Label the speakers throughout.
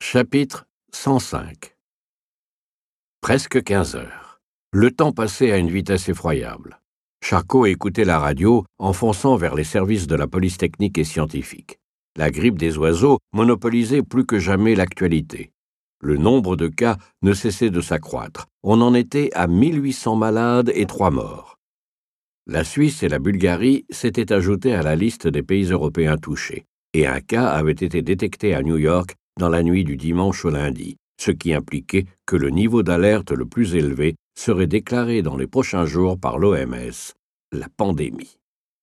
Speaker 1: Chapitre 105. Presque 15 heures. Le temps passait à une vitesse effroyable. Charcot écoutait la radio en fonçant vers les services de la police technique et scientifique. La grippe des oiseaux monopolisait plus que jamais l'actualité. Le nombre de cas ne cessait de s'accroître. On en était à 1800 malades et 3 morts. La Suisse et la Bulgarie s'étaient ajoutées à la liste des pays européens touchés, et un cas avait été détecté à New York dans la nuit du dimanche au lundi, ce qui impliquait que le niveau d'alerte le plus élevé serait déclaré dans les prochains jours par l'OMS, la pandémie.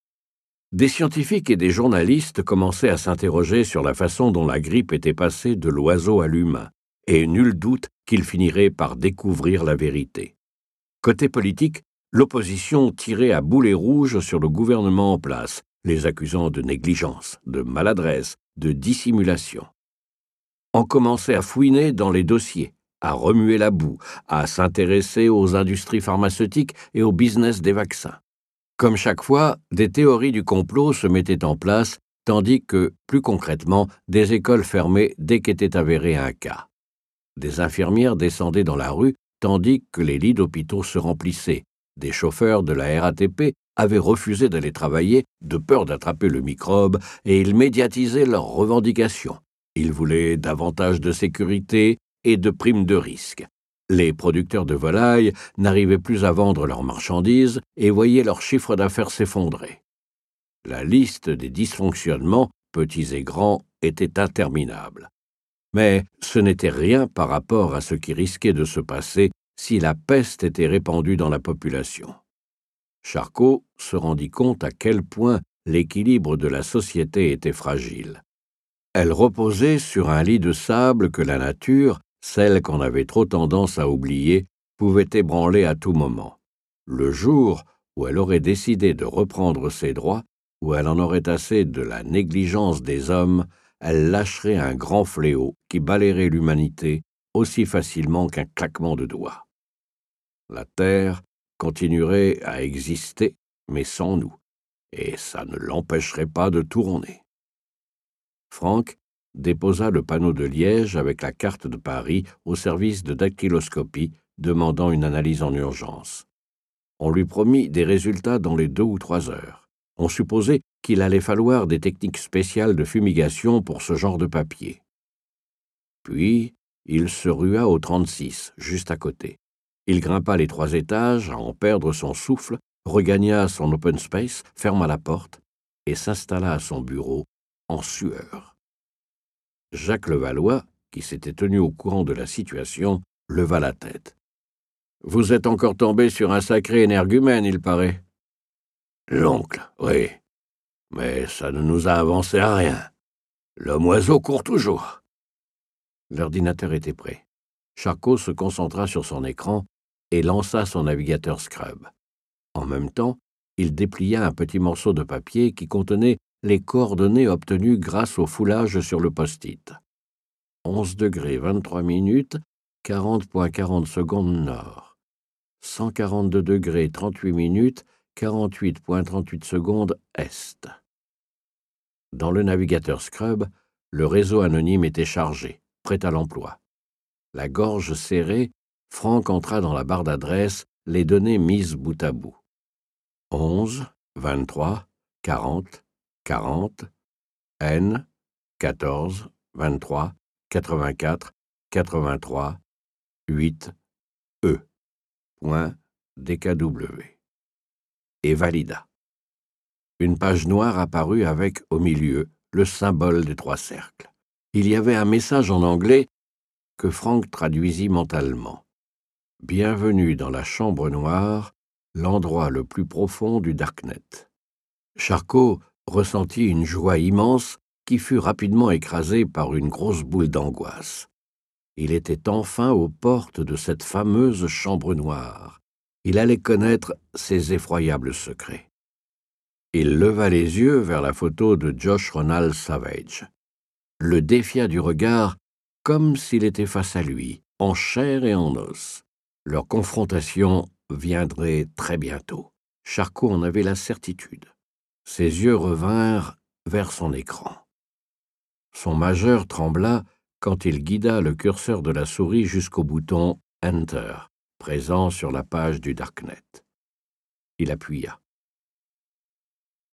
Speaker 1: Des scientifiques et des journalistes commençaient à s'interroger sur la façon dont la grippe était passée de l'oiseau à l'humain, et nul doute qu'ils finiraient par découvrir la vérité. Côté politique, l'opposition tirait à boulets rouges sur le gouvernement en place, les accusant de négligence, de maladresse, de dissimulation. On commençait à fouiner dans les dossiers, à remuer la boue, à s'intéresser aux industries pharmaceutiques et au business des vaccins. Comme chaque fois, des théories du complot se mettaient en place, tandis que, plus concrètement, des écoles fermaient dès qu'était avéré un cas. Des infirmières descendaient dans la rue, tandis que les lits d'hôpitaux se remplissaient. Des chauffeurs de la RATP avaient refusé d'aller travailler de peur d'attraper le microbe et ils médiatisaient leurs revendications. Ils voulaient davantage de sécurité et de primes de risque. Les producteurs de volailles n'arrivaient plus à vendre leurs marchandises et voyaient leur chiffre d'affaires s'effondrer. La liste des dysfonctionnements, petits et grands, était interminable. Mais ce n'était rien par rapport à ce qui risquait de se passer si la peste était répandue dans la population. Charcot se rendit compte à quel point l'équilibre de la société était fragile. Elle reposait sur un lit de sable que la nature, celle qu'on avait trop tendance à oublier, pouvait ébranler à tout moment. Le jour où elle aurait décidé de reprendre ses droits, où elle en aurait assez de la négligence des hommes, elle lâcherait un grand fléau qui balayerait l'humanité aussi facilement qu'un claquement de doigts. La Terre continuerait à exister, mais sans nous, et ça ne l'empêcherait pas de tourner. Franck déposa le panneau de Liège avec la carte de Paris au service de dactyloscopie, demandant une analyse en urgence. On lui promit des résultats dans les 2 ou 3 heures. On supposait qu'il allait falloir des techniques spéciales de fumigation pour ce genre de papier. Puis, il se rua au 36, juste à côté. Il grimpa les 3 étages à en perdre son souffle, regagna son open space, ferma la porte et s'installa à son bureau, en sueur. Jacques Levallois, qui s'était tenu au courant de la situation, leva la tête. « Vous êtes encore tombé sur un sacré énergumène, il paraît. »« L'oncle, oui. Mais ça ne nous a avancé à rien. L'homme-oiseau court toujours. » L'ordinateur était prêt. Charcot se concentra sur son écran et lança son navigateur Scrub. En même temps, il déplia un petit morceau de papier qui contenait les coordonnées obtenues grâce au foulage sur le post-it. 11 degrés 23 minutes, 40,40 secondes nord. 142 degrés 38 minutes, 48,38 secondes est. Dans le navigateur Scrub, le réseau anonyme était chargé, prêt à l'emploi. La gorge serrée, Franck entra dans la barre d'adresse les données mises bout à bout. 11, 23, 40, 40, N, 14, 23, 84, 83, 8, E, point DKW. Et valida. Une page noire apparut avec, au milieu, le symbole des 3 cercles. Il y avait un message en anglais que Franck traduisit mentalement. « Bienvenue dans la chambre noire, l'endroit le plus profond du Darknet. » Charcot ressentit une joie immense qui fut rapidement écrasée par une grosse boule d'angoisse. Il était enfin aux portes de cette fameuse chambre noire. Il allait connaître ses effroyables secrets. Il leva les yeux vers la photo de Josh Ronald Savage. Le défia du regard comme s'il était face à lui, en chair et en os. Leur confrontation viendrait très bientôt. Charcot en avait la certitude. Ses yeux revinrent vers son écran. Son majeur trembla quand il guida le curseur de la souris jusqu'au bouton Enter, présent sur la page du Darknet. Il appuya.